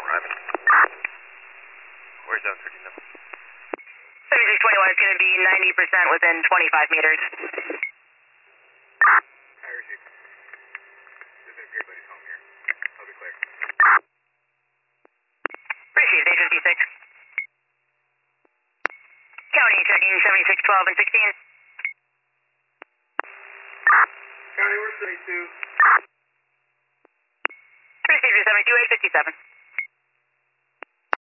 arriving. Where's zone 13 now? 7621 is going to be 90% within 25 meters. I received. Doesn't appear anybody's home here. I'll be clear. Received, 856. County checking 7612 and 16. County, we're 32. Received, 72 857.